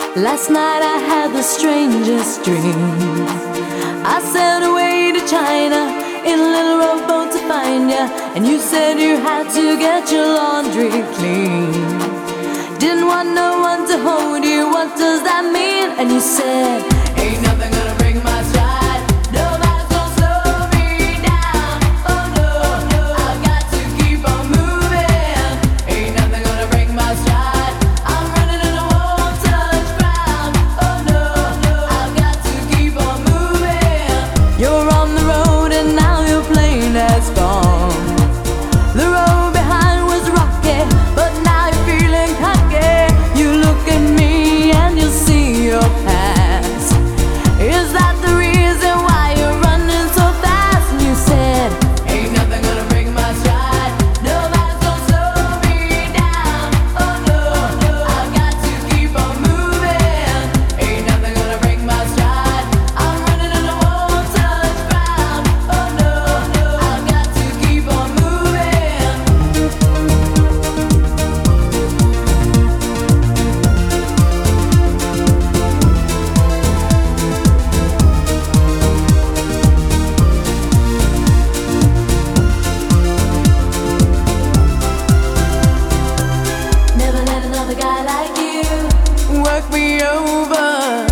Last night I had the strangest dream. I sailed away to China in a little rowboat to find ya, and you said you had to get your laundry clean. Didn't want no one to hold you, what does that mean? And you said, ain't nothing gonna break my stride. Nobody's gonna slow me down. Oh no, I've got to keep on moving. Ain't nothing gonna break my stride. I'm running and I won't touch ground. Oh no, I've got to keep on moving. You're on the road and now your plane has gone. The road behind was rocky, but now you're feeling cocky. You look at me and you see your past. Is that the reason why you're running so fast? And you said, ain't nothing gonna break my stride. Nobody's gonna slow me down. Oh no, I've got to keep on moving. Ain't nothing gonna break my stride. I'm running and I won't touch ground. Oh no, I've got to keep on moving. Never let another guy like you work me over.